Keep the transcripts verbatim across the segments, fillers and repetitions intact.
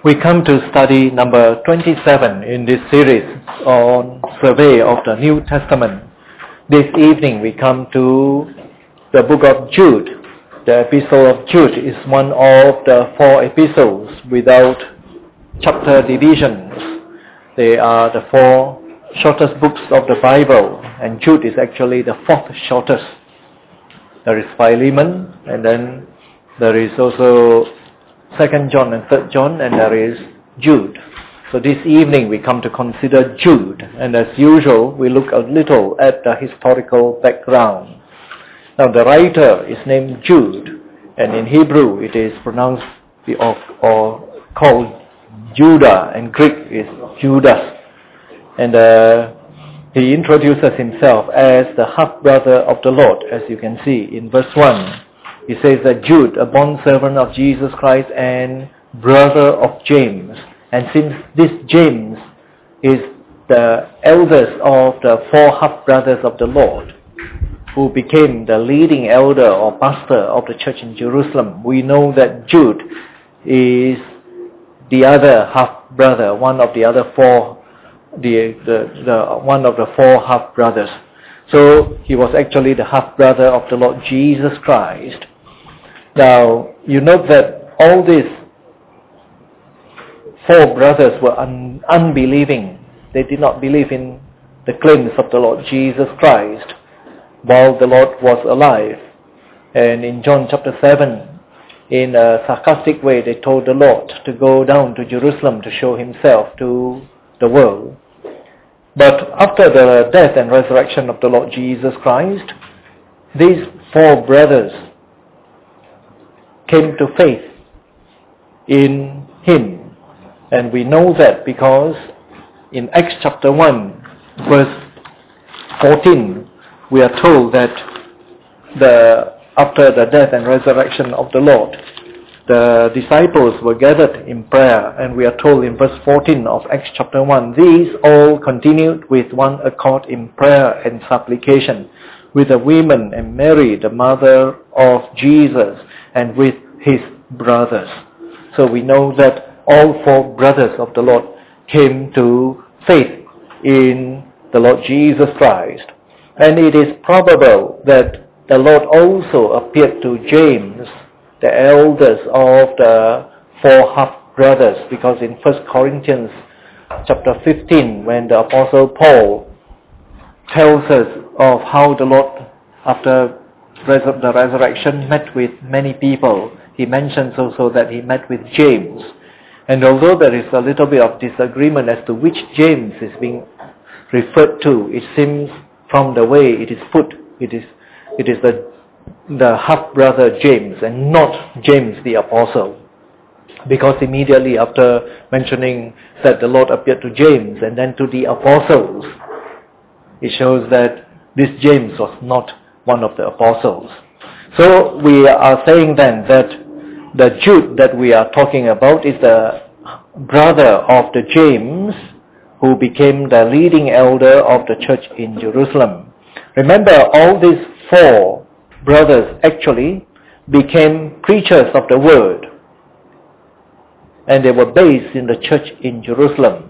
We come to study number twenty-seven in this series on survey of the New Testament. This evening we come to the book of Jude. The epistle of Jude is one of the four epistles without chapter divisions. They are the four shortest books of the Bible, and Jude is actually the fourth shortest. There is Philemon, and then there is also Second John and Third John, and there is Jude. So this evening we come to consider Jude, and as usual we look a little at the historical background. Now the writer is named Jude, and in Hebrew it is pronounced or, or called Judah, and Greek is Judas. And uh, he introduces himself as the half-brother of the Lord, as you can see in verse one. He says that Jude, a bondservant of Jesus Christ and brother of James. And since this James is the eldest of the four half-brothers of the Lord, who became the leading elder or pastor of the church in Jerusalem, we know that Jude is the other half-brother, one of the other four, the, the, the one of the four half-brothers. So he was actually the half-brother of the Lord Jesus Christ. Now, you note that all these four brothers were un- unbelieving. They did not believe in the claims of the Lord Jesus Christ while the Lord was alive. And in John chapter seven, in a sarcastic way, they told the Lord to go down to Jerusalem to show himself to the world. But after the death and resurrection of the Lord Jesus Christ, these four brothers came to faith in him. And we know that because in Acts chapter one, verse fourteen, we are told that the after the death and resurrection of the Lord, the disciples were gathered in prayer, and we are told in verse fourteen of Acts chapter one, these all continued with one accord in prayer and supplication with the women and Mary, the mother of Jesus, and with his brothers. So we know that all four brothers of the Lord came to faith in the Lord Jesus Christ. And it is probable that the Lord also appeared to James, the eldest of the four half-brothers, because in First Corinthians chapter fifteen, when the Apostle Paul tells us of how the Lord, after the resurrection, met with many people, he mentions also that he met with James. And although there is a little bit of disagreement as to which James is being referred to, it seems from the way it is put, it is it is the the half-brother James and not James the Apostle. Because immediately after mentioning that the Lord appeared to James and then to the apostles, it shows that this James was not one of the apostles. So we are saying then that the Jude that we are talking about is the brother of the James who became the leading elder of the church in Jerusalem. Remember, all these four brothers actually became preachers of the word, and they were based in the church in Jerusalem.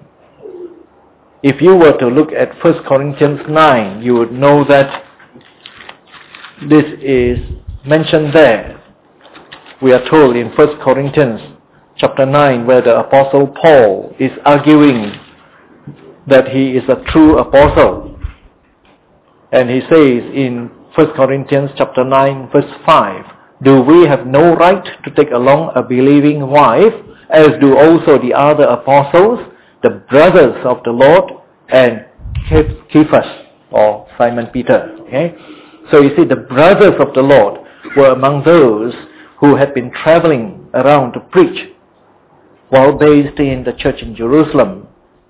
If you were to look at First Corinthians nine, you would know that this is mentioned there. We are told in First Corinthians chapter nine, where the Apostle Paul is arguing that he is a true apostle. And he says in First Corinthians chapter nine, verse five, do we have no right to take along a believing wife, as do also the other apostles, the brothers of the Lord, and Cephas, or Simon Peter. Okay? So you see, the brothers of the Lord were among those who had been traveling around to preach while based in the church in Jerusalem.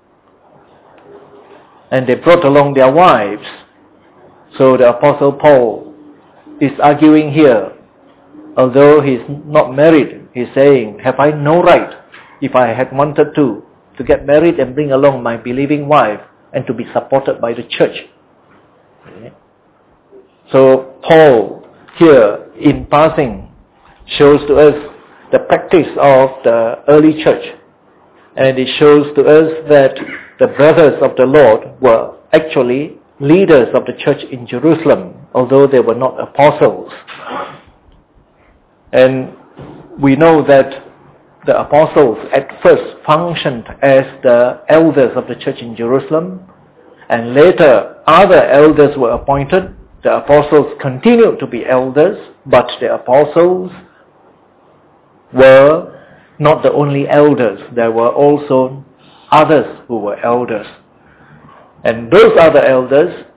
And they brought along their wives. So the Apostle Paul is arguing here, although he's not married, he's saying, have I no right, if I had wanted to, to get married and bring along my believing wife and to be supported by the church? Okay. So Paul here, in passing, shows to us the practice of the early church And it shows to us that the brothers of the Lord were actually leaders of the church in Jerusalem, although they were not apostles. And we know that the apostles at first functioned as the elders of the church in Jerusalem, and later other elders were appointed. The apostles continued to be elders, but the apostles were not the only elders. There were also others who were elders. And those other elders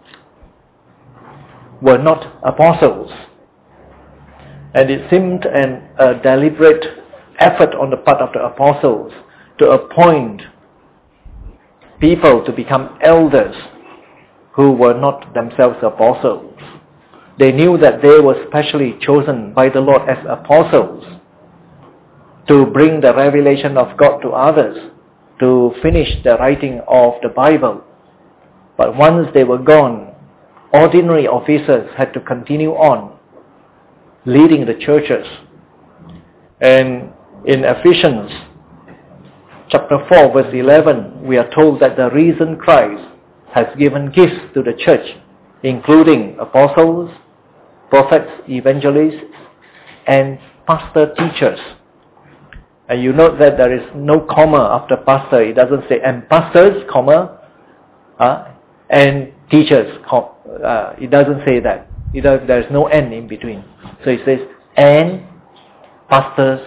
were not apostles. And it seemed an, a deliberate effort on the part of the apostles to appoint people to become elders who were not themselves apostles. They knew that they were specially chosen by the Lord as apostles to bring the revelation of God to others, to finish the writing of the Bible. But once they were gone, ordinary officers had to continue on leading the churches. And in Ephesians chapter four verse eleven, we are told that the risen Christ has given gifts to the church, including apostles, prophets, evangelists, and pastor teachers. And you note that there is no comma after pastor. It doesn't say, and pastors, comma, uh, and teachers. Com- uh, it doesn't say that. It does, there is no N in between. So it says, and pastors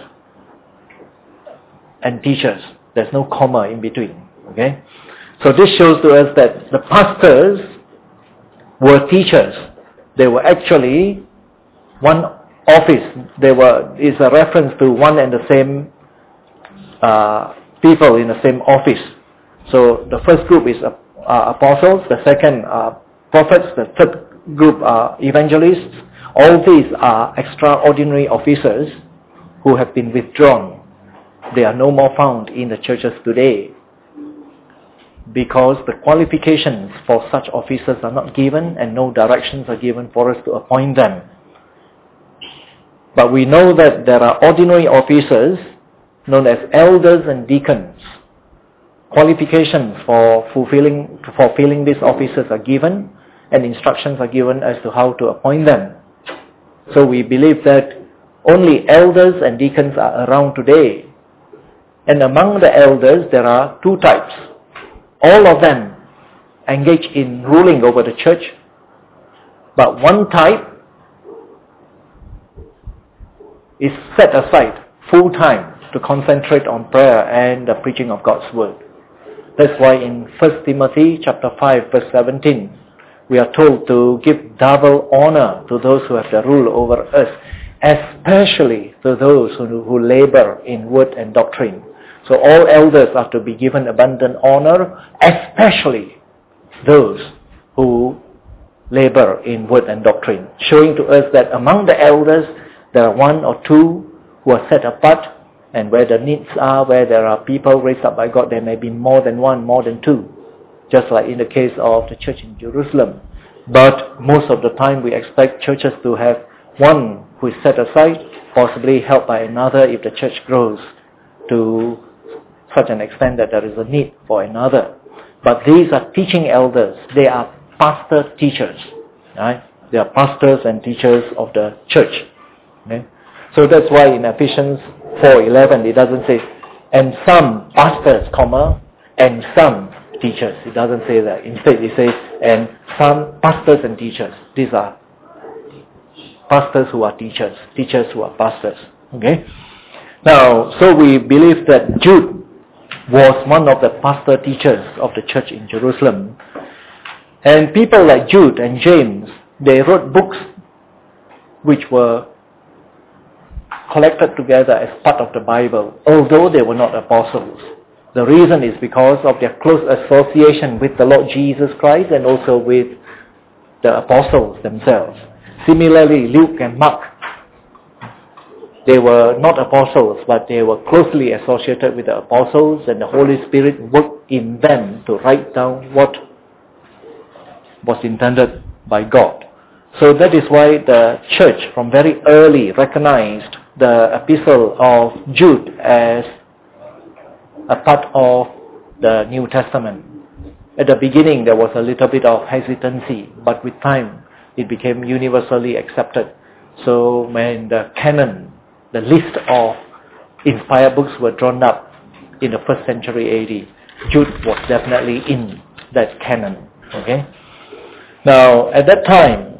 and teachers. There's no comma in between. Okay? So this shows to us that the pastors were teachers. They were actually one office. They were, is a reference to one and the same uh, people in the same office. So the first group is uh, apostles, the second are prophets, the third group are evangelists. All these are extraordinary officers who have been withdrawn. They are no more found in the churches today, because the qualifications for such officers are not given and no directions are given for us to appoint them. But we know that there are ordinary officers known as elders and deacons. Qualifications for fulfilling, for filling these offices are given, and instructions are given as to how to appoint them. So we believe that only elders and deacons are around today. And among the elders there are two types. All of them engage in ruling over the church, but one type is set aside full time to concentrate on prayer and the preaching of God's word. That's why in First Timothy chapter five verse seventeen, we are told to give double honor to those who have the rule over us, especially to those who, who labor in word and doctrine. So all elders are to be given abundant honor, especially those who labor in word and doctrine, showing to us that among the elders there are one or two who are set apart, and where the needs are, where there are people raised up by God, there may be more than one, more than two, just like in the case of the church in Jerusalem. But most of the time we expect churches to have one who is set aside, possibly helped by another if the church grows to such an extent that there is a need for another. But these are teaching elders. They are pastor teachers. Right? They are pastors and teachers of the church. Okay? So that's why in Ephesians four eleven it doesn't say, and some pastors, comma, and some teachers. It doesn't say that. Instead it says, and some pastors and teachers. These are pastors who are teachers, teachers who are pastors. Okay? Now, so we believe that Jude was one of the pastor teachers of the church in Jerusalem. And people like Jude and James, they wrote books which were collected together as part of the Bible, although they were not apostles. The reason is because of their close association with the Lord Jesus Christ and also with the apostles themselves. Similarly, Luke and Mark, they were not apostles, but they were closely associated with the apostles, and the Holy Spirit worked in them to write down what was intended by God. So that is why the church from very early recognized the epistle of Jude as a part of the New Testament. At the beginning there was a little bit of hesitancy, but with time it became universally accepted. So when the canon, the list of inspired books were drawn up in the first century A D, Jude was definitely in that canon. Okay. Now at that time,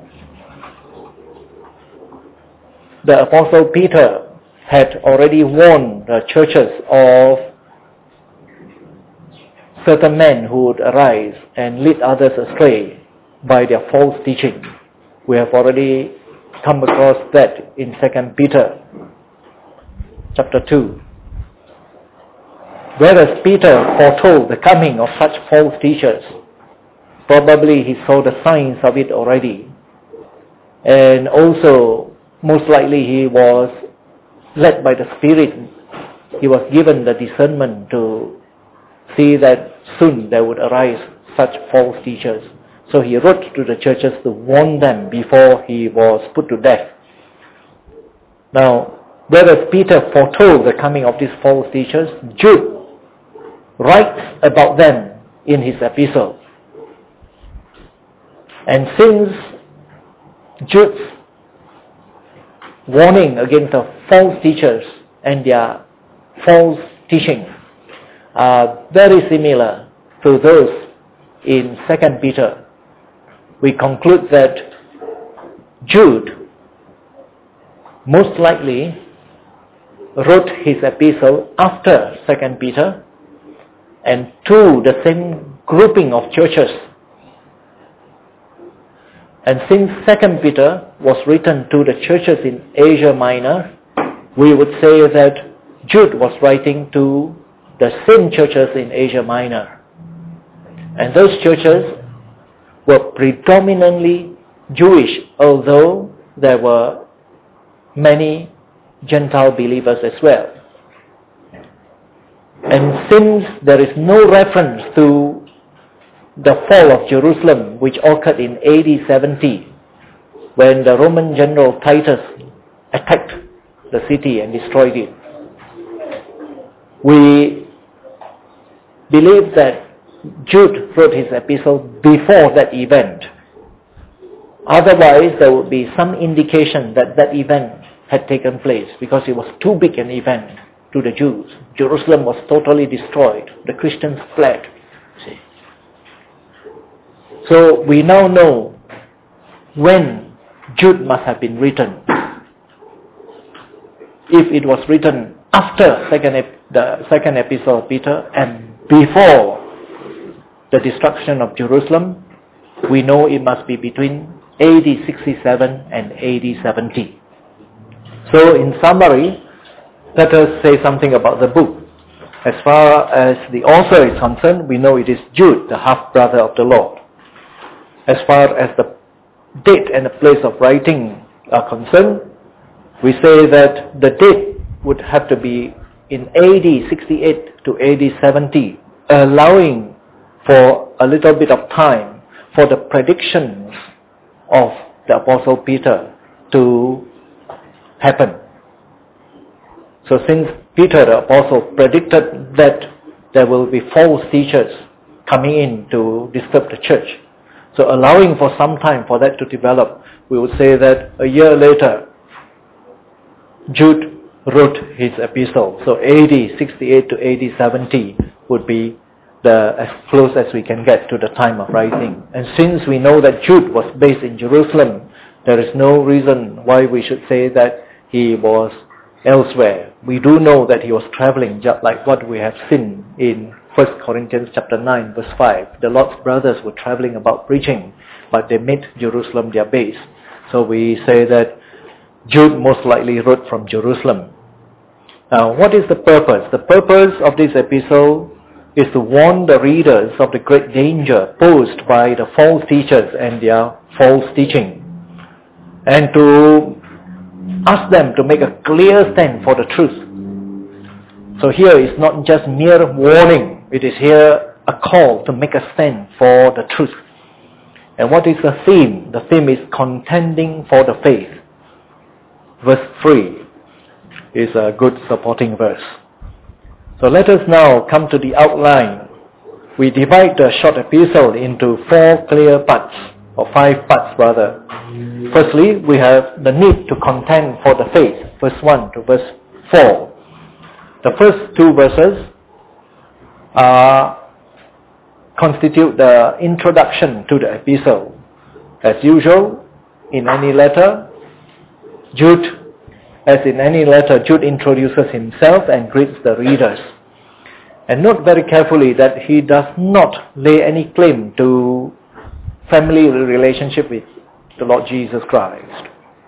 the Apostle Peter had already warned the churches of certain men who would arise and lead others astray by their false teaching. We have already come across that in Second Peter chapter two. Whereas Peter foretold the coming of such false teachers, probably he saw the signs of it already. And also, most likely he was led by the Spirit. He was given the discernment to see that soon there would arise such false teachers. So he wrote to the churches to warn them before he was put to death. Now, whereas Peter foretold the coming of these false teachers, Jude writes about them in his epistle. And since Jude's warning against the false teachers and their false teaching are very similar to those in Second Peter, we conclude that Jude most likely wrote his epistle after Second Peter and to the same grouping of churches. And since Second Peter was written to the churches in Asia Minor, we would say that Jude was writing to the same churches in Asia Minor. And those churches were predominantly Jewish, although there were many Gentile believers as well. And since there is no reference to the fall of Jerusalem, which occurred in A D seventy, when the Roman general Titus attacked the city and destroyed it, we believe that Jude wrote his epistle before that event. Otherwise, there would be some indication that that event had taken place, because it was too big an event to the Jews. Jerusalem was totally destroyed. The Christians fled. See. So we now know when Jude must have been written. If it was written after second ep- the second epistle of Peter and before the destruction of Jerusalem, we know it must be between A D sixty-seven and A D seventy. So in summary, let us say something about the book. As far as the author is concerned, we know it is Jude, the half-brother of the Lord. As far as the date and the place of writing are concerned, we say that the date would have to be in A D sixty-eight to A D seventy, allowing for a little bit of time for the predictions of the Apostle Peter to happen. So since Peter the Apostle predicted that there will be false teachers coming in to disturb the church, so allowing for some time for that to develop, we would say that a year later, Jude wrote his epistle. So A D sixty-eight to A D seventy would be the as close as we can get to the time of writing. And since we know that Jude was based in Jerusalem, there is no reason why we should say that he was elsewhere. We do know that he was traveling, just like what we have seen in First Corinthians chapter nine verse five. The Lord's brothers were traveling about preaching, but they made Jerusalem their base. So we say that Jude most likely wrote from Jerusalem. Now, what is the purpose? The purpose of this epistle is to warn the readers of the great danger posed by the false teachers and their false teaching, and to ask them to make a clear stand for the truth. So here is not just mere warning, it is here a call to make a stand for the truth. And what is the theme? The theme is contending for the faith. Verse three is a good supporting verse. So let us now come to the outline. We divide the short epistle into four clear parts, or five parts rather. Firstly, we have the need to contend for the faith, verse one to verse four. The first two verses are, constitute the introduction to the epistle. As usual, in any letter, Jude, as in any letter, Jude introduces himself and greets the readers. And note very carefully that he does not lay any claim to family relationship with the Lord Jesus Christ.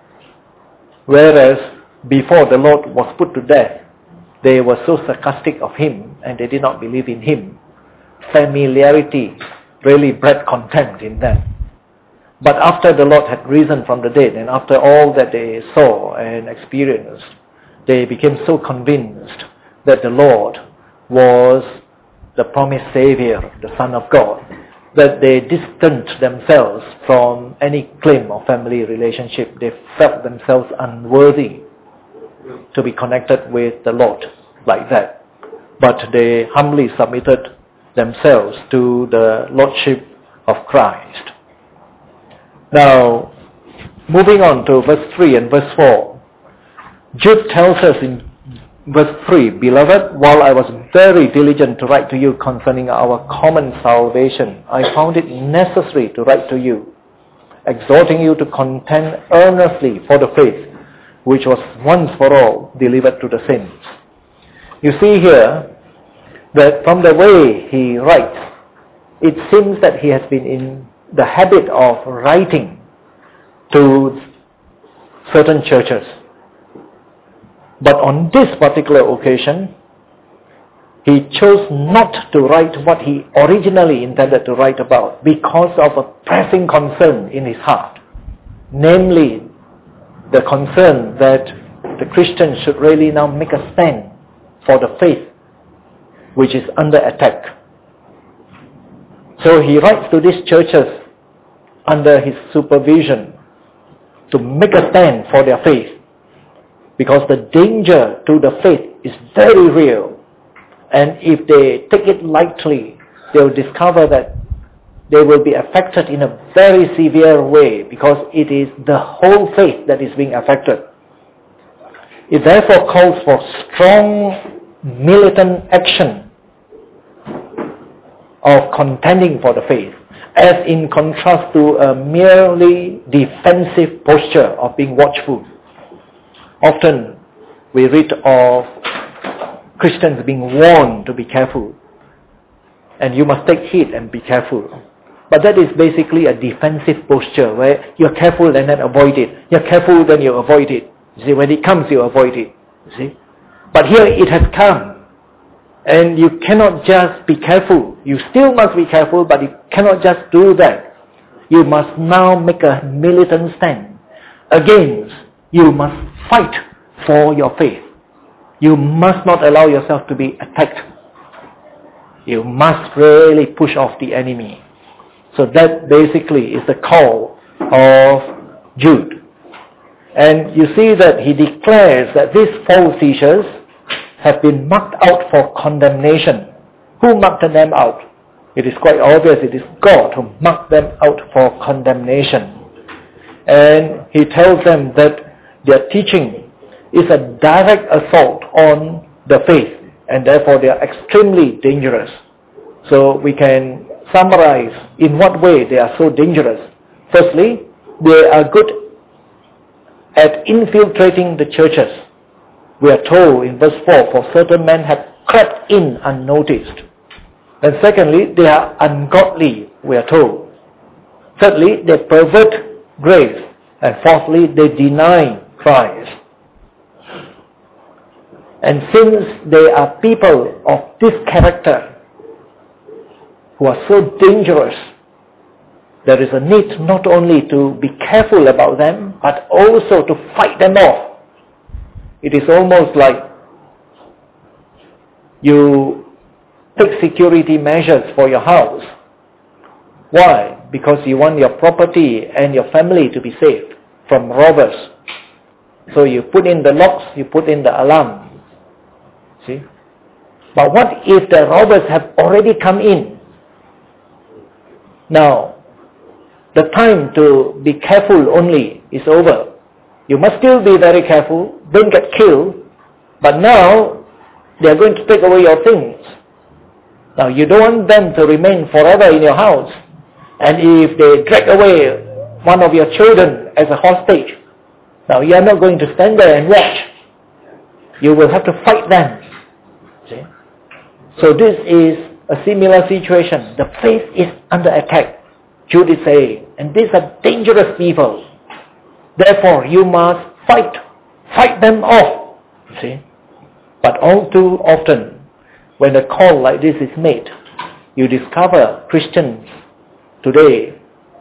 Whereas before the Lord was put to death, they were so sarcastic of him and they did not believe in him. Familiarity really bred contempt in them. But after the Lord had risen from the dead and after all that they saw and experienced, they became so convinced that the Lord was the promised Savior, the Son of God, that they distanced themselves from any claim of family relationship. They felt themselves unworthy to be connected with the Lord like that. But they humbly submitted themselves to the Lordship of Christ. Now, moving on to verse three and verse four, Jude tells us in verse three, Beloved, while I was very diligent to write to you concerning our common salvation, I found it necessary to write to you, exhorting you to contend earnestly for the faith which was once for all delivered to the saints. You see here that from the way he writes, it seems that he has been in the habit of writing to certain churches. But on this particular occasion, he chose not to write what he originally intended to write about because of a pressing concern in his heart. Namely, the concern that the Christians should really now make a stand for the faith which is under attack. So he writes to these churches under his supervision to make a stand for their faith, because the danger to the faith is very real. And if they take it lightly, they will discover that they will be affected in a very severe way, because it is the whole faith that is being affected. It therefore calls for strong militant action of contending for the faith, as in contrast to a merely defensive posture of being watchful. Often we read of Christians being warned to be careful, and you must take heed and be careful. But that is basically a defensive posture where you're careful and then avoid it. You're careful, then you avoid it. You see, when it comes, you avoid it. You see? But here it has come. And you cannot just be careful. You still must be careful, but you cannot just do that. You must now make a militant stand against. You must fight for your faith. You must not allow yourself to be attacked. You must really push off the enemy. So that basically is the call of Jude. And you see that he declares that these false teachers have been marked out for condemnation. Who marked them out? It is quite obvious it is God who marked them out for condemnation. And he tells them that their teaching is a direct assault on the faith, and therefore they are extremely dangerous. So we can summarize in what way they are so dangerous. Firstly, they are good at infiltrating the churches. We are told in verse four, for certain men have crept in unnoticed. And secondly, they are ungodly, we are told. Thirdly, they pervert grace. And fourthly, they deny Christ. And since they are people of this character, who are so dangerous, there is a need not only to be careful about them, but also to fight them off. It is almost like you take security measures for your house. Why? Because you want your property and your family to be saved from robbers. So you put in the locks, you put in the alarm. See? But what if the robbers have already come in? Now, the time to be careful only is over. You must still be very careful, don't get killed, but now they are going to take away your things. Now, you don't want them to remain forever in your house. And if they drag away one of your children as a hostage, now you are not going to stand there and watch. You will have to fight them. See? So this is a similar situation. The faith is under attack. Jude is saying, and these are dangerous people. Therefore, you must fight. Fight them off. See? But all too often, when a call like this is made, you discover Christians today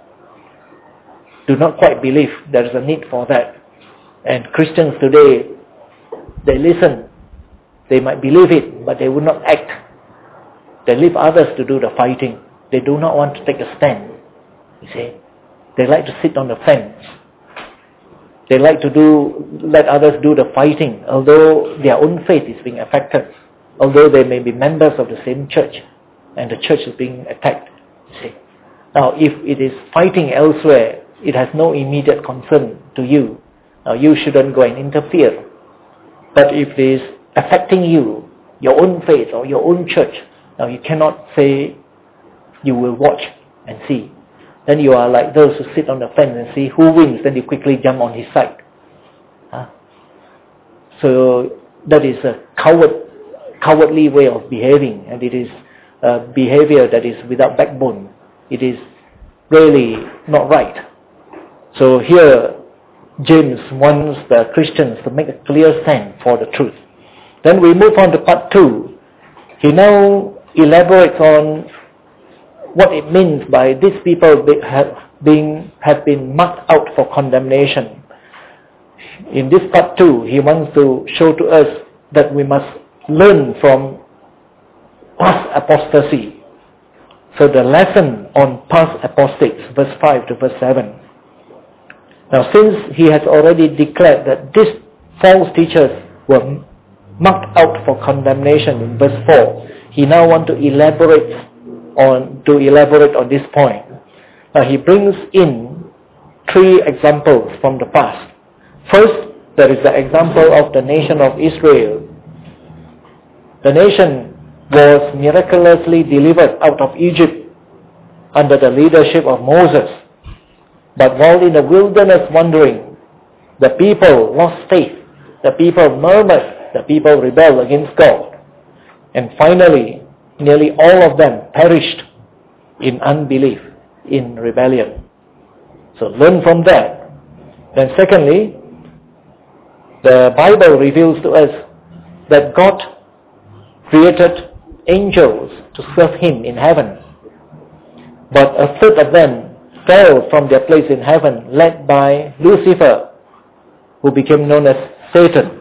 do not quite believe there is a need for that. And Christians today, they listen. They might believe it, but they will not act. They leave others to do the fighting. They do not want to take a stand. You see? They like to sit on the fence. They like to do, let others do the fighting, although their own faith is being affected. Although they may be members of the same church, and the church is being attacked. You see? Now, if it is fighting elsewhere, it has no immediate concern to you. Now, you shouldn't go and interfere. But if it is affecting you, your own faith or your own church, now you cannot say you will watch and see. Then you are like those who sit on the fence and see who wins, then you quickly jump on his side. Huh? So that is a coward, cowardly way of behaving, and it is a behavior that is without backbone. It is really not right. So here, James wants the Christians to make a clear stand for the truth. Then we move on to part two. He now elaborates on what it means by these people have been, have been marked out for condemnation. In this part two, he wants to show to us that we must learn from past apostasy. So the lesson on past apostates, verse five to verse seven. Now, since he has already declared that these false teachers were marked out for condemnation in verse four, he now wants to elaborate on to elaborate on this point. Now, he brings in three examples from the past. First, there is the example of the nation of Israel. The nation was miraculously delivered out of Egypt under the leadership of Moses. But while in the wilderness wandering, the people lost faith, the people murmured, the people rebelled against God. And finally, nearly all of them perished in unbelief, in rebellion. So learn from that. Then secondly, the Bible reveals to us that God created angels to serve Him in heaven. But a third of them fell from their place in heaven, led by Lucifer, who became known as Satan.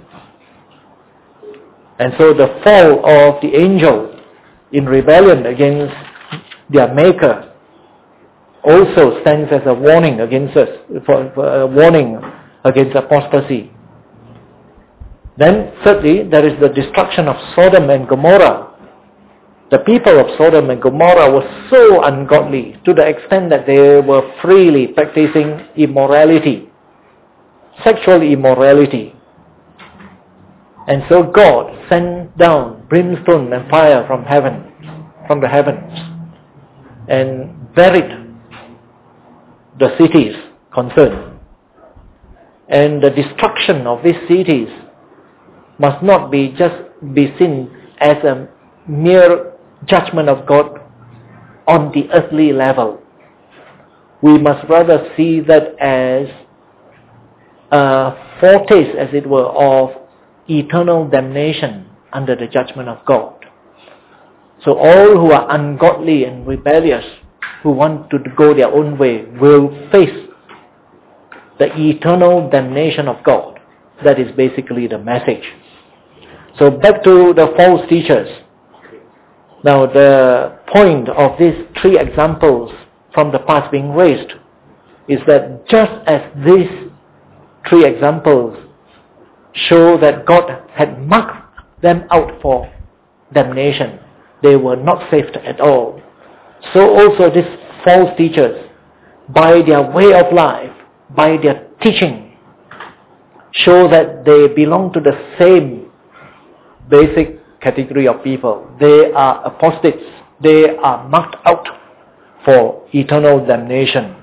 And so the fall of the angel in rebellion against their Maker also stands as a warning against us, for, for a warning against apostasy. Then thirdly, there is the destruction of Sodom and Gomorrah. The people of Sodom and Gomorrah were so ungodly to the extent that they were freely practicing immorality, sexual immorality. And so God sent down brimstone and fire from heaven, from the heavens, and buried the cities concerned. And the destruction of these cities must not be just be seen as a mere judgment of God on the earthly level. We must rather see that as a foretaste, as it were, of eternal damnation under the judgment of God. So all who are ungodly and rebellious, who want to go their own way, will face the eternal damnation of God. That is basically the message. So back to the false teachers. Now the point of these three examples from the past being raised is that just as these three examples show that God had marked them out for damnation. They were not saved at all. So also these false teachers, by their way of life, by their teaching, show that they belong to the same basic category of people. They are apostates. They are marked out for eternal damnation.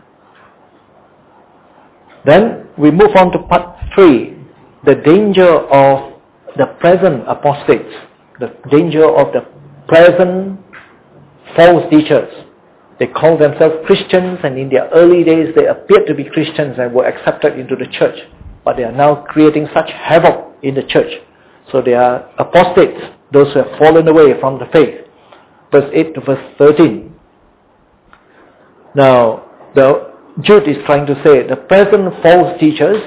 Then we move on to part three, the danger of the present apostates, the danger of the present false teachers. They call themselves Christians, and in their early days they appeared to be Christians and were accepted into the church. But they are now creating such havoc in the church. So they are apostates, those who have fallen away from the faith. Verse eight to verse thirteen. Now, the Jude is trying to say the present false teachers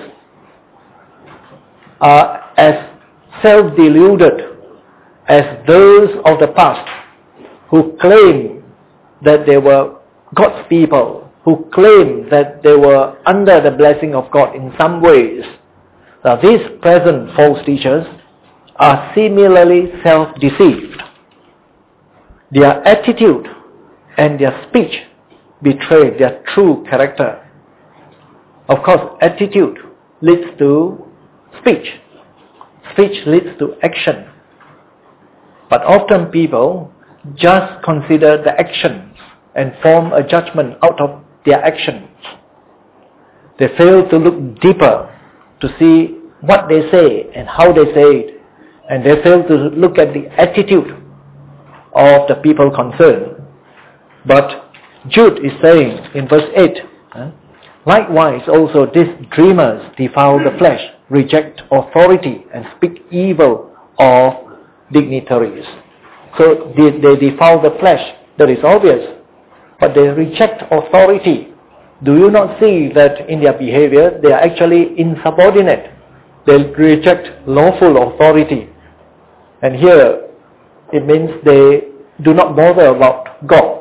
are as self-deluded as those of the past who claim that they were God's people, who claim that they were under the blessing of God in some ways. Now these present false teachers are similarly self-deceived. Their attitude and their speech betray their true character. Of course, attitude leads to speech. Speech leads to action. But often people just consider the actions and form a judgment out of their actions. They fail to look deeper to see what they say and how they say it. And they fail to look at the attitude of the people concerned. But Jude is saying in verse eight, likewise also these dreamers defile the flesh, reject authority, and speak evil of dignitaries. So they, they defile the flesh, that is obvious, but they reject authority. Do you not see that in their behavior they are actually insubordinate? They reject lawful authority. And here it means they do not bother about God.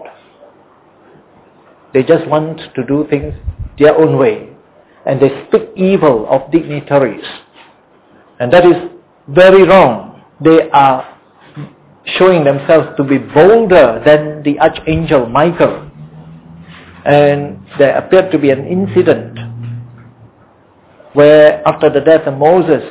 They just want to do things their own way. And they speak evil of dignitaries. And that is very wrong. They are showing themselves to be bolder than the archangel Michael. And there appeared to be an incident where after the death of Moses,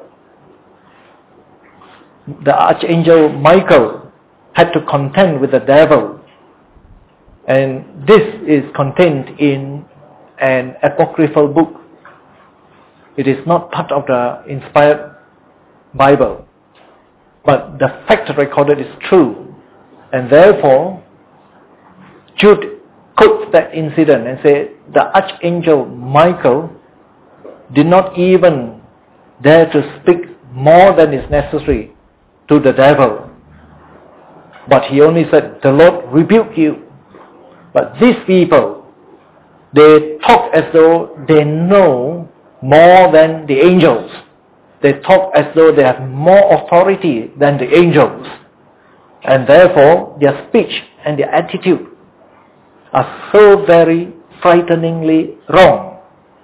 the archangel Michael had to contend with the devil. And this is contained in an apocryphal book. It is not part of the inspired Bible. But the fact recorded is true. And therefore, Jude quotes that incident and says, the archangel Michael did not even dare to speak more than is necessary to the devil. But he only said, the Lord rebuke you. But these people, they talk as though they know more than the angels. They talk as though they have more authority than the angels. And therefore, their speech and their attitude are so very frighteningly wrong.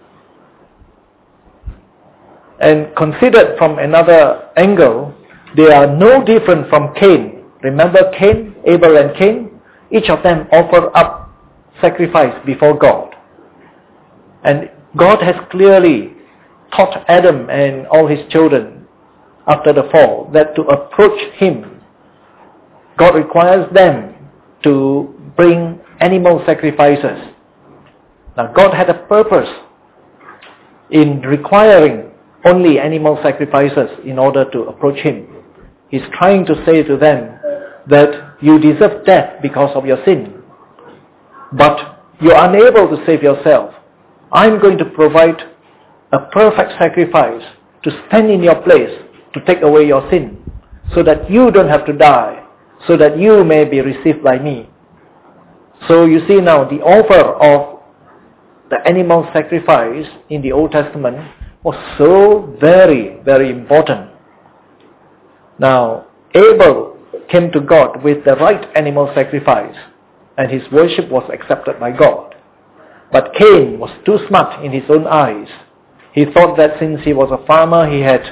And considered from another angle, they are no different from Cain. Remember Cain, Abel and Cain? Each of them offered up sacrifice before God. And God has clearly taught Adam and all his children after the fall that to approach him, God requires them to bring animal sacrifices. Now God had a purpose in requiring only animal sacrifices in order to approach him. He's trying to say to them that you deserve death because of your sin, but you're unable to save yourself. I'm going to provide a perfect sacrifice to stand in your place to take away your sin, so that you don't have to die, so that you may be received by me. So you see now the offer of the animal sacrifice in the Old Testament was so very, very important. Now, Abel came to God with the right animal sacrifice, and his worship was accepted by God. But Cain was too smart in his own eyes. He thought that since he was a farmer, he had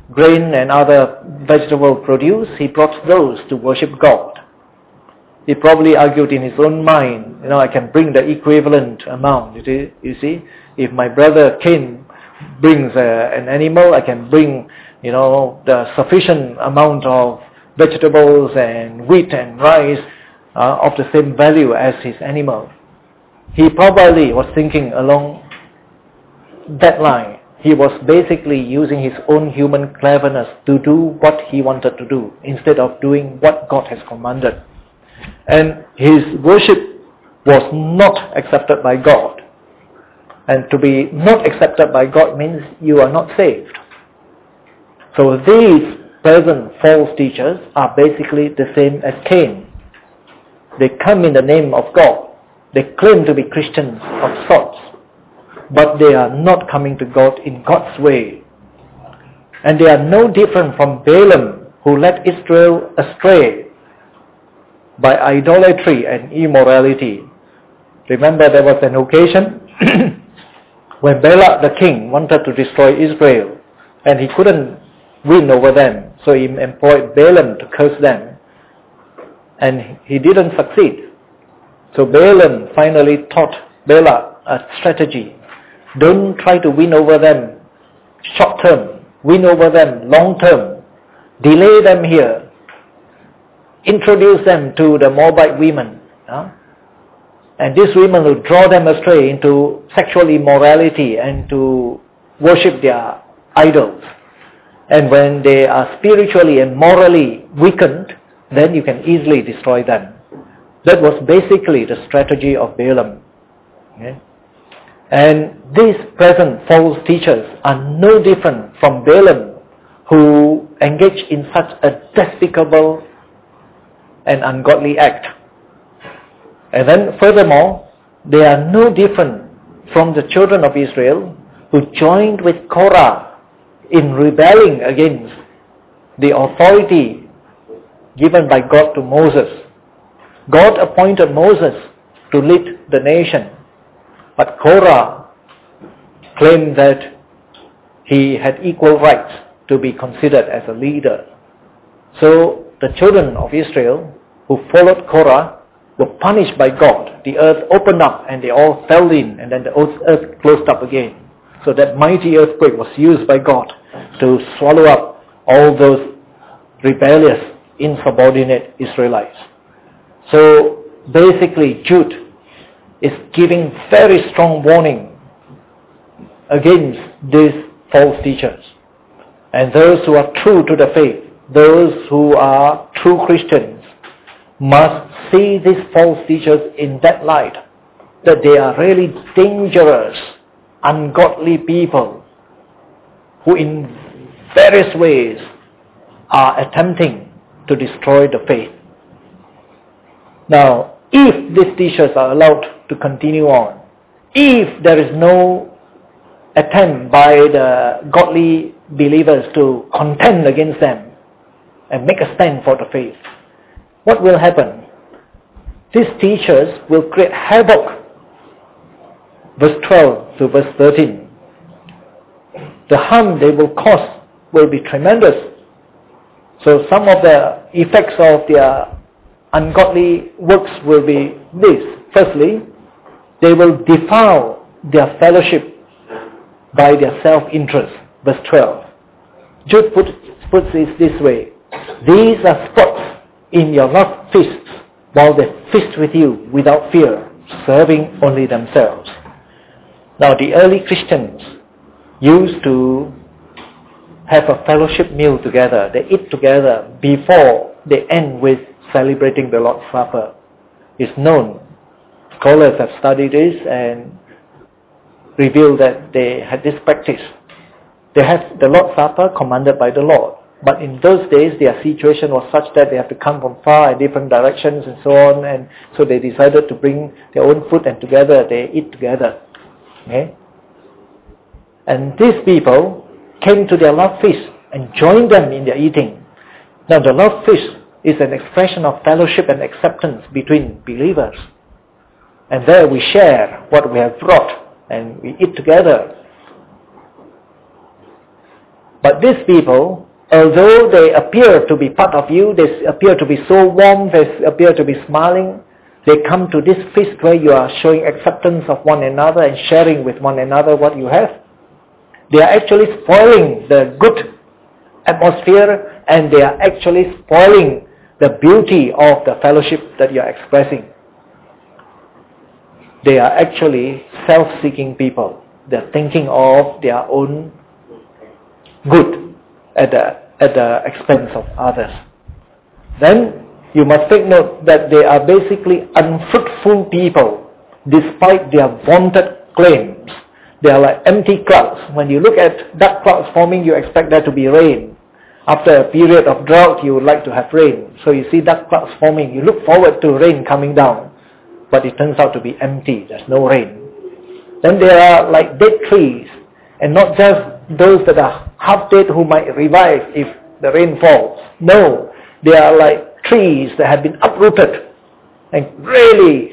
grain and other vegetable produce, he brought those to worship God. He probably argued in his own mind, you know, I can bring the equivalent amount. You see, if my brother Cain brings a, an animal, I can bring, you know, the sufficient amount of vegetables and wheat and rice uh, of the same value as his animal. He probably was thinking along that line. He was basically using his own human cleverness to do what he wanted to do instead of doing what God has commanded. And his worship was not accepted by God. And to be not accepted by God means you are not saved. So these present false teachers are basically the same as Cain. They come in the name of God. They claim to be Christians of sorts, but they are not coming to God in God's way. And they are no different from Balaam, who led Israel astray by idolatry and immorality. Remember, there was an occasion when Balak the king wanted to destroy Israel, and he couldn't win over them, so he employed Balaam to curse them, and he didn't succeed. So Balaam finally taught Balak a strategy. Don't try to win over them short term, win over them long term. Delay them here. Introduce them to the Moabite women. Huh? And these women will draw them astray into sexual immorality and to worship their idols. And when they are spiritually and morally weakened, then you can easily destroy them. That was basically the strategy of Balaam. Okay? And these present false teachers are no different from Balaam, who engaged in such a despicable and ungodly act. And then furthermore, they are no different from the children of Israel who joined with Korah in rebelling against the authority given by God to Moses. God appointed Moses to lead the nation, but Korah claimed that he had equal rights to be considered as a leader. So the children of Israel who followed Korah were punished by God. The earth opened up and they all fell in, and then the earth closed up again. So that mighty earthquake was used by God to swallow up all those rebellious, insubordinate Israelites. So basically Jude is giving very strong warning against these false teachers. And those who are true to the faith, those who are true Christians, must see these false teachers in that light, that they are really dangerous, ungodly people who in various ways are attempting to destroy the faith. Now, if these teachers are allowed to continue on, if there is no attempt by the godly believers to contend against them and make a stand for the faith, what will happen? These teachers will create havoc. Verse twelve to verse thirteen. The harm they will cause will be tremendous. So some of the effects of their ungodly works will be this. Firstly, they will defile their fellowship by their self-interest. Verse twelve. Jude put, puts it this way. These are spots in your love feasts, while they feast with you without fear, serving only themselves. Now the early Christians used to have a fellowship meal together. They eat together before they end with celebrating the Lord's Supper. It's known. Scholars have studied this and revealed that they had this practice. They have the Lord's Supper commanded by the Lord. But in those days, their situation was such that they have to come from far and different directions and so on, and so they decided to bring their own food, and together they eat together. Okay? And these people came to their love feast and joined them in their eating. Now the love feast is an expression of fellowship and acceptance between believers. And there we share what we have brought and we eat together. But these people although they appear to be part of you, they appear to be so warm, they appear to be smiling, they come to this feast where you are showing acceptance of one another and sharing with one another what you have. They are actually spoiling the good atmosphere, and they are actually spoiling the beauty of the fellowship that you are expressing. They are actually self-seeking people. They are thinking of their own good at the, at the expense of others. Then you must take note that they are basically unfruitful people despite their vaunted claims. They are like empty clouds. When you look at dark clouds forming, you expect there to be rain. After a period of drought, you would like to have rain. So you see dark clouds forming. You look forward to rain coming down. But it turns out to be empty. There's no rain. Then there are like dead trees. And not just those that are half dead who might revive if the rain falls. No. They are like trees that have been uprooted. And really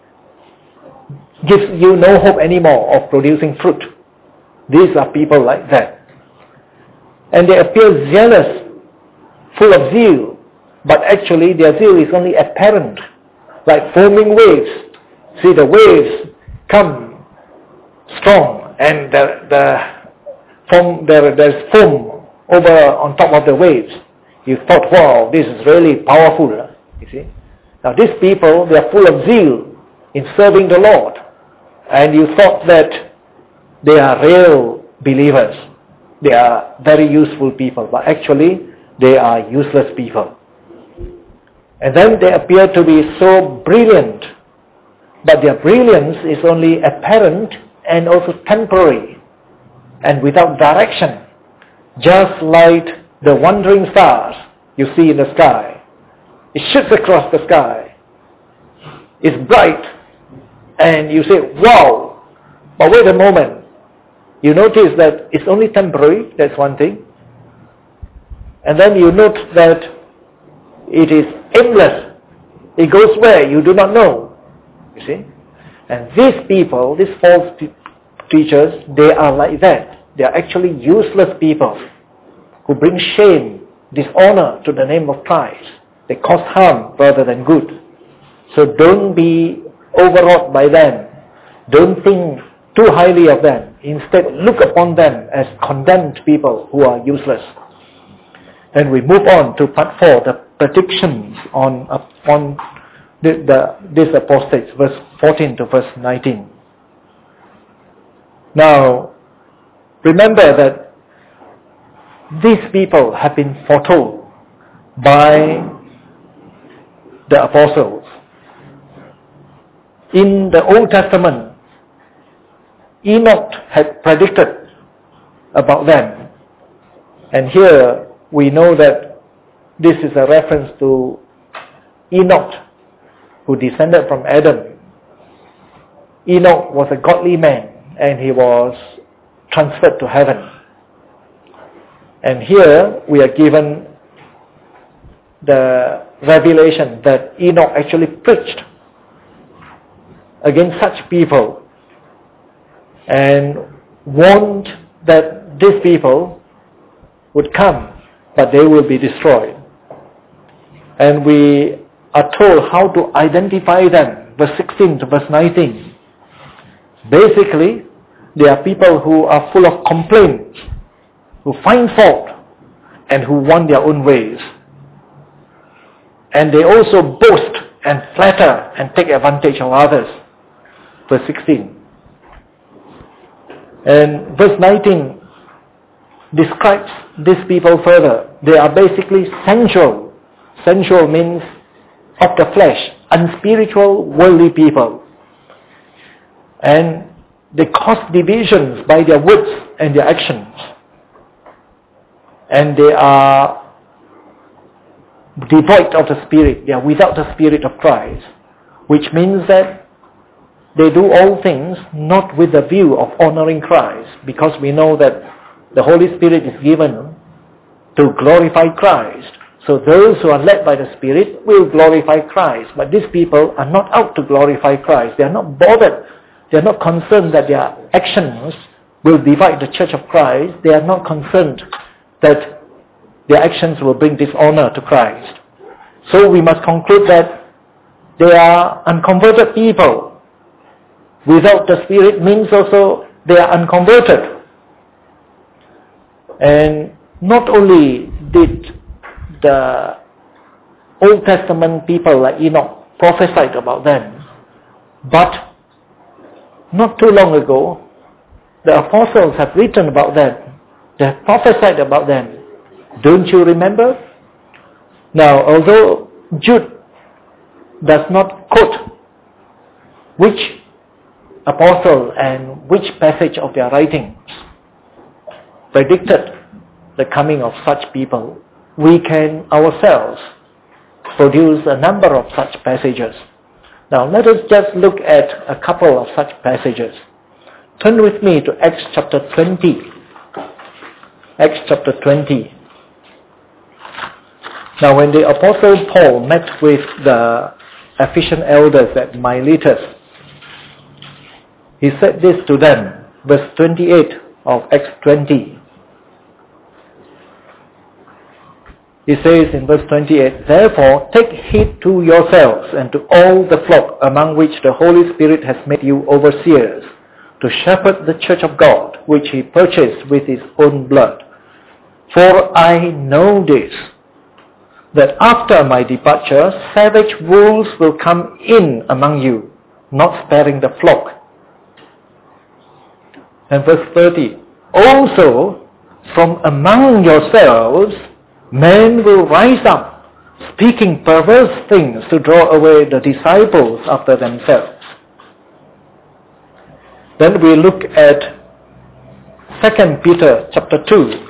gives you no hope anymore of producing fruit. These are people like that. And they appear zealous, full of zeal, but actually their zeal is only apparent, like foaming waves. See, the waves come strong, and the, the foam, there, there's foam over on top of the waves. You thought, wow, this is really powerful. You see? Now these people, they are full of zeal in serving the Lord. And you thought that they are real believers. They are very useful people, but actually they are useless people. And then they appear to be so brilliant, but their brilliance is only apparent and also temporary and without direction, just like the wandering stars you see in the sky. It shoots across the sky. It's bright, and you say, wow, but wait a moment. You notice that it's only temporary, that's one thing. And then you note that it is aimless. It goes where you do not know. You see? And these people, these false t- teachers, they are like that. They are actually useless people who bring shame, dishonor to the name of Christ. They cause harm rather than good. So don't be overawed by them. Don't think too highly of them. Instead, look upon them as condemned people who are useless. Then we move on to part four, the predictions on upon the, the, these apostates, verse fourteen to verse nineteen. Now, remember that these people have been foretold by the apostles. In the Old Testament, Enoch had predicted about them. And here we know that this is a reference to Enoch, who descended from Adam. Enoch was a godly man, and he was transferred to heaven. And here we are given the revelation that Enoch actually preached against such people and warned that these people would come, but they will be destroyed. And we are told how to identify them, verse sixteen to verse nineteen. Basically, they are people who are full of complaints, who find fault, and who want their own ways. And they also boast and flatter and take advantage of others. Verse sixteen. And verse nineteen describes these people further. They are basically sensual. Sensual means of the flesh, unspiritual, worldly people. And they cause divisions by their words and their actions. And they are devoid of the Spirit. They are without the Spirit of Christ. Which means that they do all things not with the view of honoring Christ, because we know that the Holy Spirit is given to glorify Christ. So those who are led by the Spirit will glorify Christ. But these people are not out to glorify Christ. They are not bothered. They are not concerned that their actions will divide the church of Christ. They are not concerned that their actions will bring dishonor to Christ. So we must conclude that they are unconverted people. Without the Spirit means also they are unconverted. And not only did the Old Testament people like Enoch prophesied about them, but not too long ago, the apostles have written about them. They have prophesied about them. Don't you remember? Now, although Jude does not quote which apostle and which passage of their writings predicted the coming of such people, we can ourselves produce a number of such passages. Now let us just look at a couple of such passages. Turn with me to Acts chapter twenty. Acts chapter twenty. Now when the Apostle Paul met with the Ephesian elders at Miletus, he said this to them, verse twenty-eight of Acts twenty. He says in verse twenty-eight, "Therefore take heed to yourselves and to all the flock among which the Holy Spirit has made you overseers, to shepherd the church of God, which he purchased with his own blood. For I know this, that after my departure, savage wolves will come in among you, not sparing the flock." And verse thirty, "Also from among yourselves men will rise up, speaking perverse things to draw away the disciples after themselves." Then we look at Second Peter chapter two.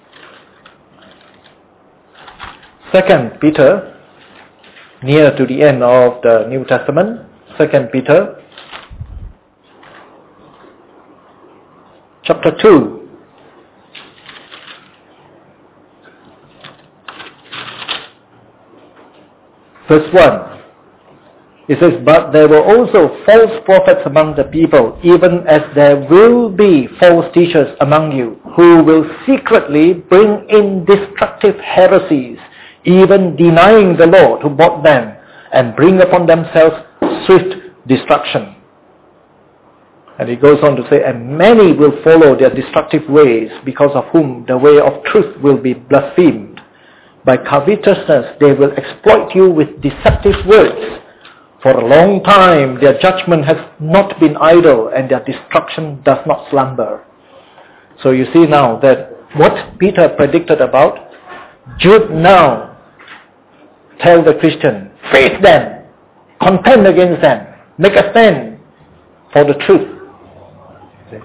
Second Peter, near to the end of the New Testament, Second Peter chapter two. Verse one, it says, "But there were also false prophets among the people, even as there will be false teachers among you, who will secretly bring in destructive heresies, even denying the Lord who bought them, and bring upon themselves swift destruction." And he goes on to say, "And many will follow their destructive ways, because of whom the way of truth will be blasphemed. By covetousness they will exploit you with deceptive words. For a long time their judgment has not been idle, and their destruction does not slumber." So you see now that what Peter predicted about, Jude now tell the Christian, face them, contend against them, make a stand for the truth. See?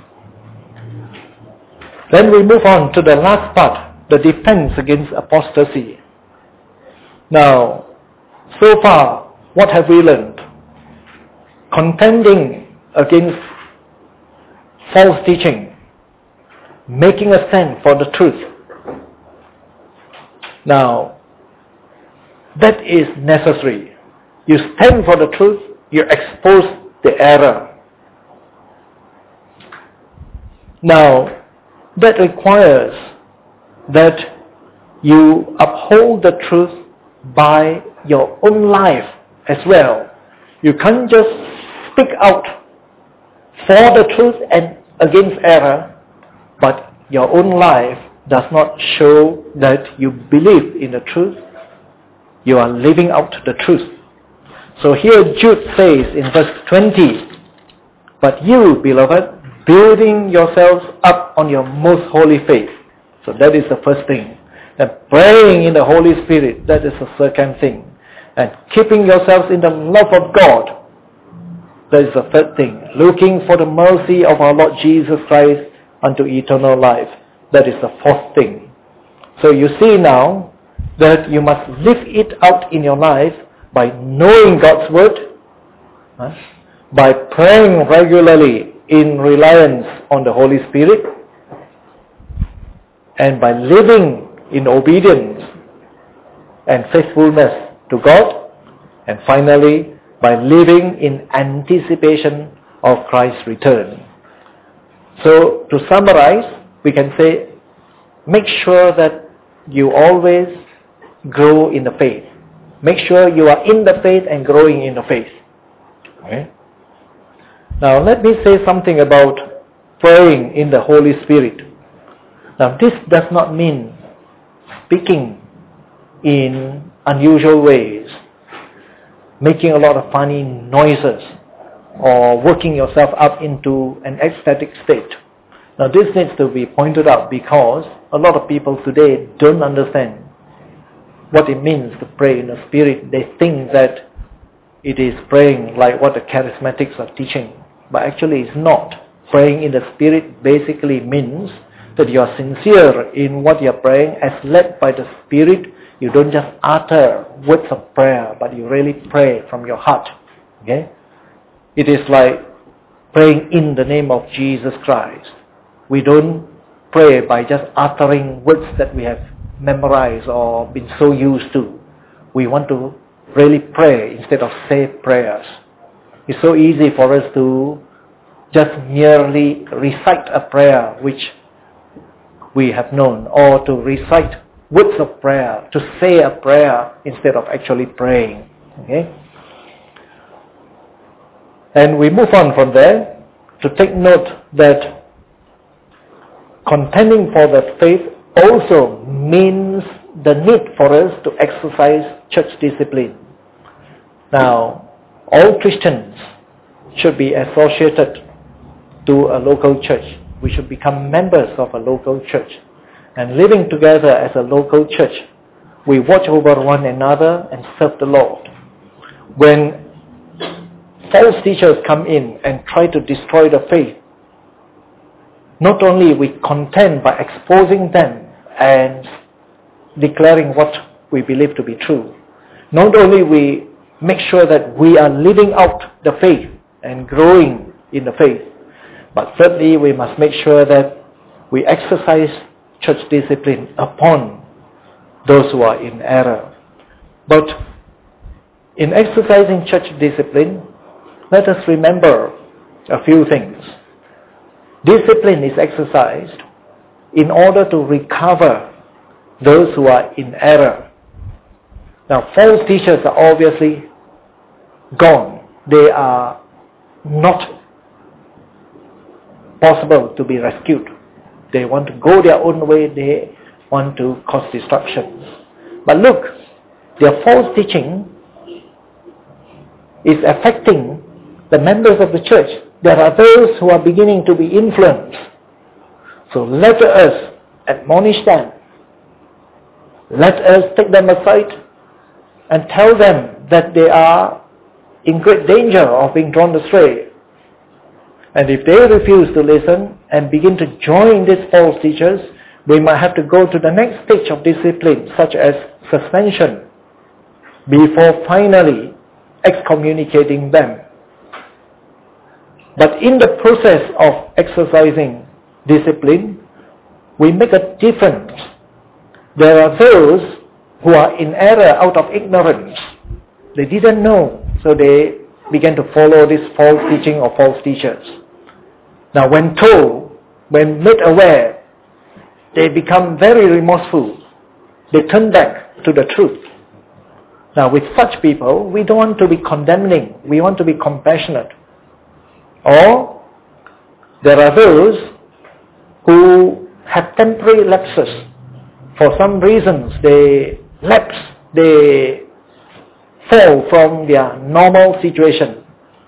Then we move on to the last part, the defense against apostasy. Now, so far, what have we learned? Contending against false teaching, making a stand for the truth. Now, that is necessary. You stand for the truth, you expose the error. Now, that requires that you uphold the truth by your own life as well. You can't just speak out for the truth and against error, but your own life does not show that you believe in the truth. You are living out the truth. So here Jude says in verse twenty, "But you, beloved, building yourselves up on your most holy faith." So that is the first thing. And praying in the Holy Spirit, that is the second thing. And keeping yourselves in the love of God, that is the third thing. Looking for the mercy of our Lord Jesus Christ unto eternal life, that is the fourth thing. So you see now that you must live it out in your life by knowing God's word, huh? by praying regularly in reliance on the Holy Spirit, and by living in obedience and faithfulness to God, and finally by living in anticipation of Christ's return. So to summarize, we can say, make sure that you always grow in the faith. Make sure you are in the faith and growing in the faith. Okay? Now let me say something about praying in the Holy Spirit. Now this does not mean speaking in unusual ways, making a lot of funny noises, or working yourself up into an ecstatic state. Now this needs to be pointed out because a lot of people today don't understand what it means to pray in the Spirit. They think that it is praying like what the charismatics are teaching, but actually it's not. Praying in the Spirit basically means that you are sincere in what you are praying as led by the Spirit. You don't just utter words of prayer, but you really pray from your heart. Okay? It is like praying in the name of Jesus Christ. We don't pray by just uttering words that we have memorized or been so used to. We want to really pray instead of say prayers. It's so easy for us to just merely recite a prayer which we have known, or to recite words of prayer, to say a prayer instead of actually praying. Okay? And we move on from there to take note that contending for the faith also means the need for us to exercise church discipline. Now, all Christians should be associated to a local church. We should become members of a local church. And living together as a local church, we watch over one another and serve the Lord. When false teachers come in and try to destroy the faith, not only we contend by exposing them and declaring what we believe to be true, not only we make sure that we are living out the faith and growing in the faith, but thirdly we must make sure that we exercise church discipline upon those who are in error. But in exercising church discipline, let us remember a few things. Discipline is exercised in order to recover those who are in error. Now, false teachers are obviously gone. They are not possible to be rescued. They want to go their own way. They want to cause destruction. But look, their false teaching is affecting the members of the church. There are those who are beginning to be influenced. So let us admonish them. Let us take them aside and tell them that they are in great danger of being drawn astray. And if they refuse to listen and begin to join these false teachers, we might have to go to the next stage of discipline, such as suspension, before finally excommunicating them. But in the process of exercising discipline, we make a difference. There are those who are in error out of ignorance. They didn't know, so they began to follow this false teaching or false teachers. Now when told, when made aware, they become very remorseful. They turn back to the truth. Now with such people, we don't want to be condemning. We want to be compassionate. Or there are those who have temporary lapses. For some reasons they lapse, they fall from their normal situation.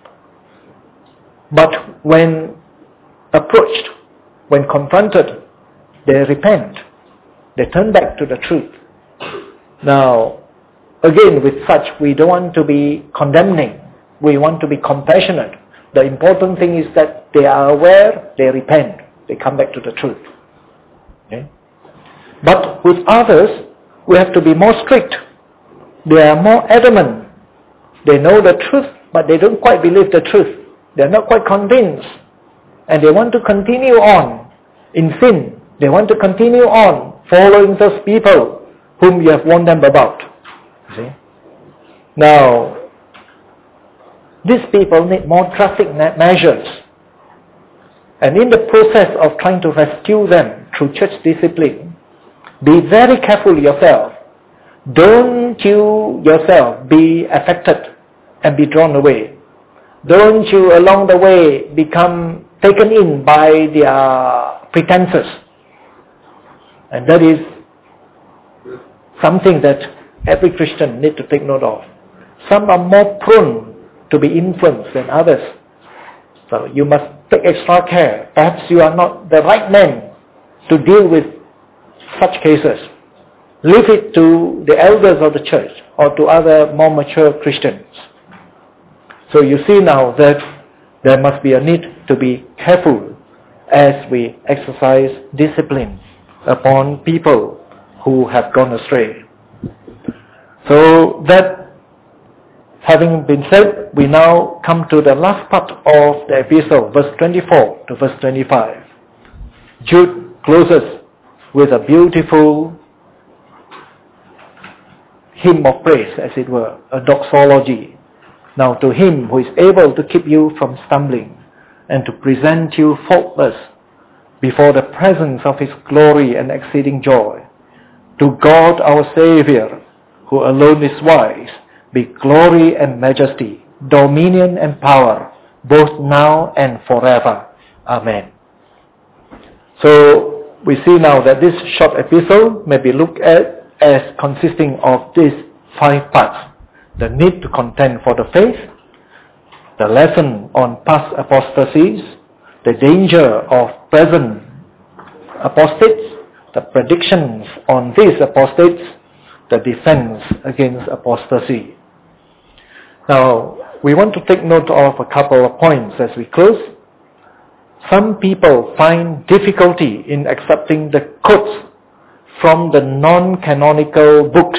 But when approached, when confronted, they repent. They turn back to the truth. Now, again, with such, we don't want to be condemning. We want to be compassionate. The important thing is that they are aware, they repent, they come back to the truth. Okay? But with others, we have to be more strict. They are more adamant. They know the truth, but they don't quite believe the truth. They are not quite convinced. And they want to continue on in sin. They want to continue on following those people whom you have warned them about. See? Now, these people need more drastic measures. And in the process of trying to rescue them through church discipline, Be very careful yourself. Don't you yourself be affected and be drawn away. Don't you along the way become taken in by their pretenses. And that is something that every Christian needs to take note of. Some are more prone to be influenced than others. So you must take extra care. Perhaps you are not the right man to deal with such cases. Leave it to the elders of the church or to other more mature Christians. So you see now that there must be a need to be careful as we exercise discipline upon people who have gone astray. So that having been said, we now come to the last part of the epistle, verse twenty-four to verse twenty-five. Jude closes with a beautiful hymn of praise, as it were, a doxology. Now to him who is able to keep you from stumbling and to present you faultless before the presence of his glory and exceeding joy. To God our Saviour, who alone is wise, be glory and majesty, dominion and power, both now and forever. Amen. So we see now that this short epistle may be looked at as consisting of these five parts. The need to contend for the faith, the lesson on past apostasies, the danger of present apostates, the predictions on these apostates, the defense against apostasy. Now, we want to take note of a couple of points as we close. Some people find difficulty in accepting the quotes from the non-canonical books.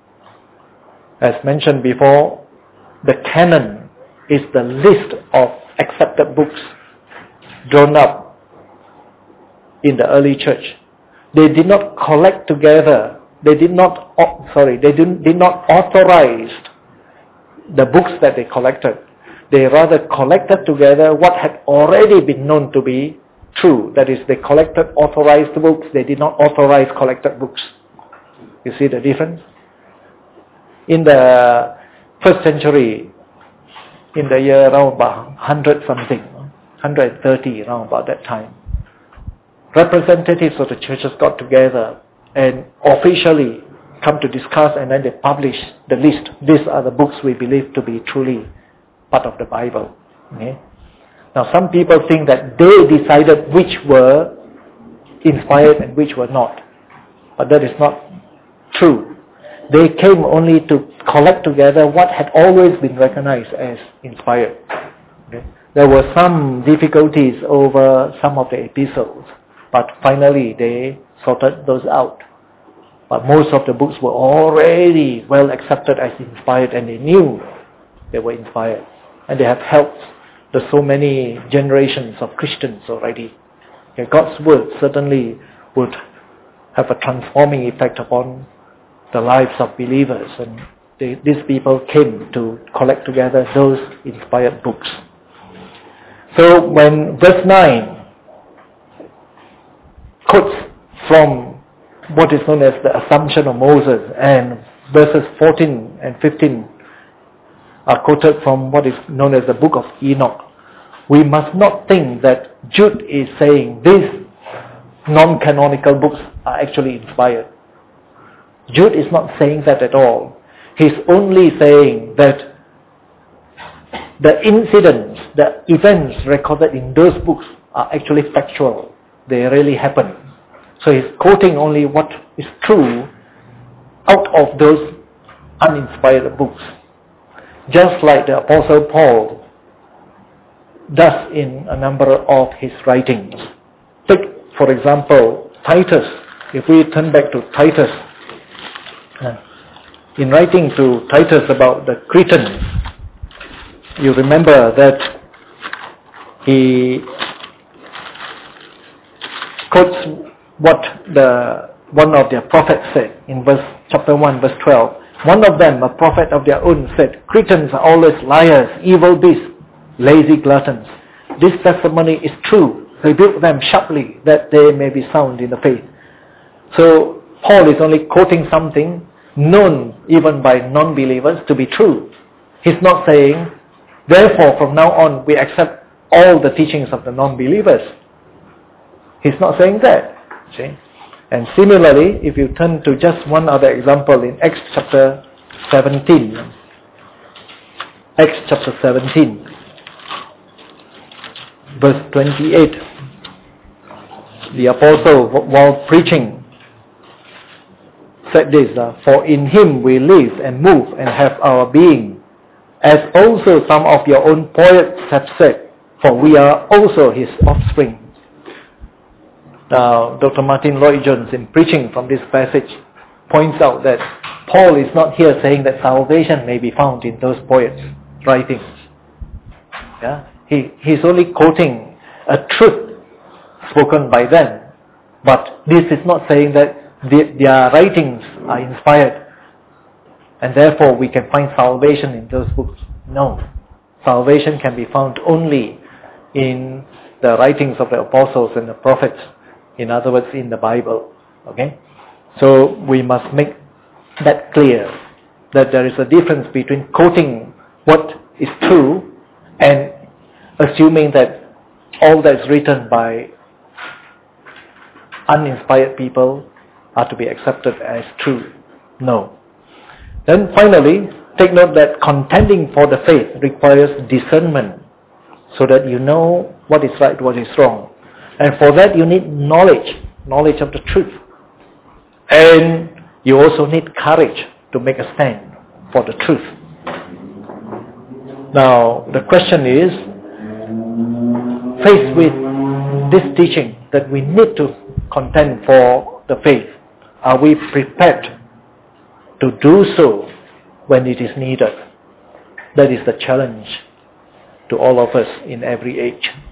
As mentioned before, the canon is the list of accepted books drawn up in the early church. They did not collect together, they did not, sorry, they did, did not authorize the books that they collected. They rather collected together what had already been known to be true. That is, they collected authorized books, they did not authorize collected books. You see the difference? In the first century, in the year around about one hundred something, one hundred thirty, around about that time, representatives of the churches got together and officially come to discuss, and then they publish the list. These are the books we believe to be truly part of the Bible. Okay? Now some people think that they decided which were inspired and which were not. But that is not true. They came only to collect together what had always been recognized as inspired. Okay? There were some difficulties over some of the epistles, but finally they sorted those out. But most of the books were already well accepted as inspired, and they knew they were inspired. And they have helped the so many generations of Christians already. Okay, God's word certainly would have a transforming effect upon the lives of believers, and they, these people came to collect together those inspired books. So when verse nine quotes from what is known as the Assumption of Moses, and verses fourteen and fifteen are quoted from what is known as the Book of Enoch, we must not think that Jude is saying these non-canonical books are actually inspired. Jude is not saying that at all. He's only saying that the incidents, the events recorded in those books are actually factual. They really happened. So he's quoting only what is true out of those uninspired books. Just like the Apostle Paul does in a number of his writings. Take, for example, Titus. If we turn back to Titus, in writing to Titus about the Cretans, you remember that he quotes what the one of their prophets said in verse chapter one, verse twelve. One of them, a prophet of their own, said, "Cretans are always liars, evil beasts, lazy gluttons. This testimony is true. Rebuke them sharply, that they may be sound in the faith." So Paul is only quoting something known even by non-believers to be true. He's not saying, therefore from now on we accept all the teachings of the non-believers. He's not saying that. See? And similarly, if you turn to just one other example in Acts chapter seventeen. Acts chapter seventeen, verse twenty-eight. The apostle, while preaching, said this, uh, for in him we live and move and have our being, as also some of your own poets have said, for we are also his offspring. Now, Doctor Martin Lloyd-Jones, in preaching from this passage, points out that Paul is not here saying that salvation may be found in those poets' writings. Yeah? He, he's only quoting a truth spoken by them. But this is not saying that the, their writings are inspired and therefore we can find salvation in those books. No. Salvation can be found only in the writings of the apostles and the prophets. In other words, in the Bible. Okay? So we must make that clear, that there is a difference between quoting what is true and assuming that all that's written by uninspired people are to be accepted as true. No. Then finally, take note that contending for the faith requires discernment so that you know what is right, what is wrong. And for that you need knowledge, knowledge of the truth. And you also need courage to make a stand for the truth. Now, the question is, faced with this teaching that we need to contend for the faith, are we prepared to do so when it is needed? That is the challenge to all of us in every age.